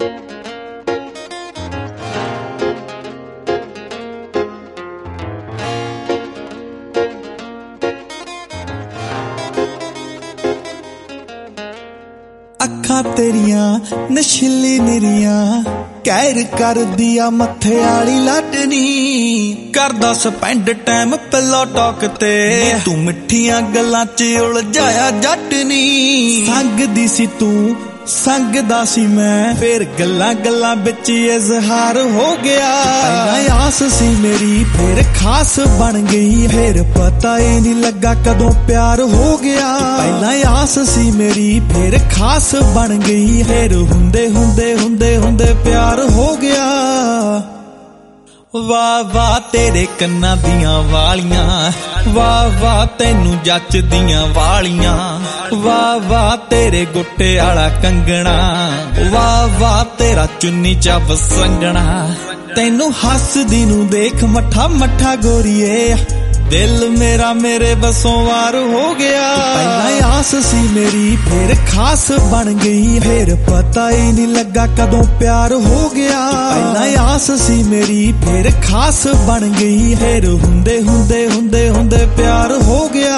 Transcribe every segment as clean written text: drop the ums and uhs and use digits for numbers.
ਅੱਖਾਂ ਤੇਰੀਆਂ ਨਸ਼ੀਲੀ ਨਿਰੀਆਂ ਕਹਿਰ ਕਰਦੀ ਆ ਮੱਥੇ ਵਾਲੀ ਲਾਡਨੀ ਕਰਦਾ ਸਪੈਂਡ ਟਾਈਮ ਪਿੱਲੋ ਟਾਕ ਤੇ ਤੂੰ ਮਿੱਠੀਆਂ ਗੱਲਾਂ 'ਚ ਉਲਝਾਇਆ ਜੱਟ ਨੀ ਸੰਗਦੀ ਸੀ ਤੂੰ ਸੰਗਦਾ ਸੀ ਮੈਂ ਫੇਰ ਗੱਲਾਂ ਗੱਲਾਂ ਵਿੱਚ ਇਜ਼ਹਾਰ ਹੋ ਗਿਆ ਪਹਿਲਾਂ ਆਸ ਸੀ ਮੇਰੀ ਫੇਰ ਖਾਸ ਬਣ ਗਈ ਫੇਰ ਪਤਾ ਹੀ ਨਹੀਂ ਲੱਗਾ ਕਦੋਂ ਪਿਆਰ ਹੋ ਗਿਆ ਪਹਿਲਾਂ ਆਸ ਸੀ ਮੇਰੀ ਫੇਰ ਖਾਸ ਬਣ ਗਈ ਫੇਰ ਹੁੰਦੇ ਹੁੰਦੇ ਹੁੰਦੇ ਹੁੰਦੇ ਪਿਆਰ ਹੋ ਗਿਆ ਵਾਹ ਵਾਹ ਤੇਰੇ ਕੰਨਾਂ ਦੀਆਂ ਵਾਲੀਆਂ ਵਾਹ ਵਾਹ ਤੈਨੂੰ ਜੱਚਦੀਆਂ ਵਾਲੀਆਂ ਵਾਹ ਵਾਹ ਤੇਰੇ ਗੁੱਟੇ ਵਾਲਾ ਕੰਗਣਾ ਵਾਹ ਵਾਹ ਤੇਰਾ ਚੁੰਨੀ ਚ ਵਸੰਗਣਾ ਤੈਨੂੰ ਹੱਸਦੀ ਨੂੰ ਦੇਖ ਮੱਠਾ ਮੱਠਾ ਗੋਰੀਏ ਦਿਲ ਮੇਰਾ ਮੇਰੇ ਬਸੋਂ ਵਾਰ ਹੋ ਗਿਆ ਪਹਿਲਾਂ ਆਸ ਸੀ ਮੇਰੀ ਫੇਰ ਖਾਸ ਬਣ ਗਈ ਫੇਰ ਪਤਾ ਹੀ ਨਹੀਂ ਲੱਗਾ ਕਦੋਂ ਪਿਆਰ ਹੋ ਗਿਆ ਪਹਿਲਾਂ ਆਸ ਸੀ ਮੇਰੀ ਫੇਰ ਖਾਸ ਬਣ ਗਈ ਫੇਰ ਹੁੰਦੇ ਹੁੰਦੇ ਹੁੰਦੇ ਹੁੰਦੇ ਪਿਆਰ ਹੋ ਗਿਆ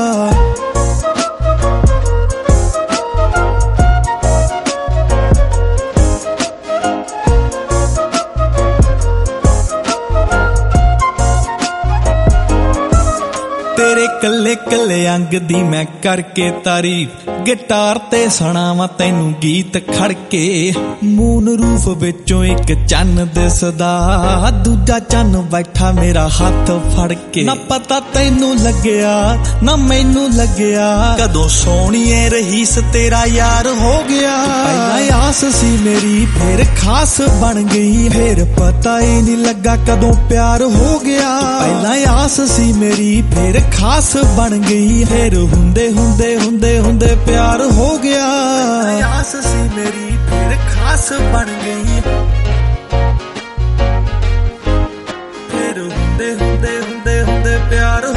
ਤੇਰੇ ਕੱਲੇ ਕੱਲੇ ਅੰਗ ਦੀ ਮੈਂ ਕਰਕੇ ਤਾਰੀਫ ਗਿਟਾਰ ਤੇ ਸੁਣਾਵਾਂ ਤੈਨੂੰ ਗੀਤ ਖੜਕੇ ਮੂਨ ਰੂਫ ਵਿੱਚੋਂ ਇੱਕ ਚੰਨ ਦਿਸਦਾ ਦੂਜਾ ਚੰਨ ਬੈਠਾ ਮੇਰਾ ਹੱਥ ਫੜ ਕੇ ਨਾ ਪਤਾ ਤੈਨੂੰ ਲੱਗਿਆ ਨਾ ਮੈਨੂੰ ਲੱਗਿਆ ਕਦੋਂ ਸੋਹਣੀਏ ਰਹੀਸ ਤੇਰਾ ਯਾਰ ਹੋ ਗਿਆ ਪਹਿਲਾਂ ਆਸ ਸੀ ਮੇਰੀ ਫੇਰ ਖਾਸ ਬਣ ਗਈ ਫੇਰ ਪਤਾ ਹੀ ਨਹੀਂ ਲੱਗਾ ਕਦੋਂ ਪਿਆਰ ਹੋ ਗਿਆ ਪਹਿਲਾਂ ਆਸ ਸੀ ਮੇਰੀ ਫੇਰ ਖਾਸ ਬਣ ਗਈ ਫੇਰ ਹੁੰਦੇ ਹੁੰਦੇ ਹੁੰਦੇ ਹੁੰਦੇ ਪਿਆਰ ਹੋ ਗਿਆ ਆਸ ਸੀ ਮੇਰੀ ਫੇਰ ਖਾਸ ਬਣ ਗਈ ਫੇਰ ਹੁੰਦੇ ਹੁੰਦੇ ਹੁੰਦੇ ਹੁੰਦੇ ਪਿਆਰ